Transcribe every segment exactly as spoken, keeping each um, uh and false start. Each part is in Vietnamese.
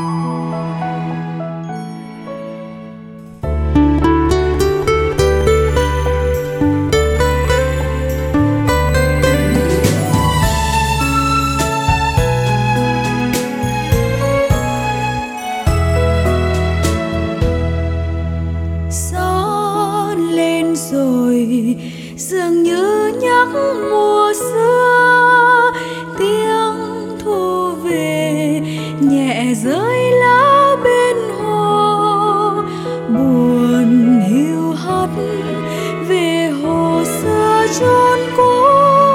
dường như nhắc mùa xưa, tiếng thu về nhẹ rơi lá bên hồ, buồn hiu hắt về hồ xưa chốn cũ.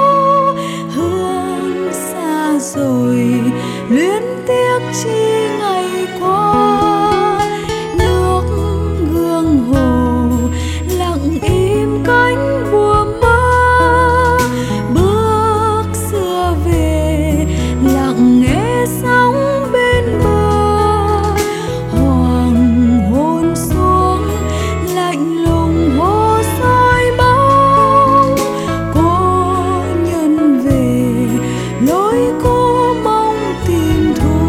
Hương xa rồi luyến tiếc chi ngày qua, nước gương hồ lặng im cánh bùa mơ. Bước xưa về lặng nghe sóng bên bờ, hoàng hôn xuống lạnh lùng hồ soi bóng. Cô nhân về lối cô mong tìm thu.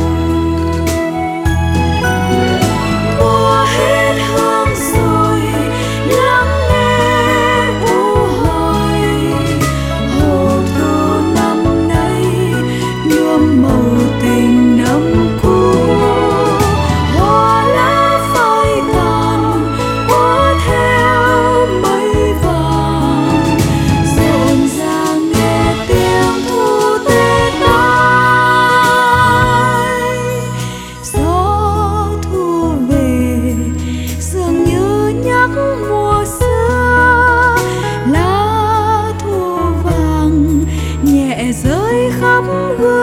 Mùa hết hương rồi lắng nghe u hỏi, hồ thu năm nay nhuộm màu tình năm cũ. Hoa lá phai tàn hóa theo mây vàng, rộn ràng nghe tiếng thu tê tái. Gió thu về dường như nhắc mùa xưa, lá thu vàng nhẹ rơi khắp gương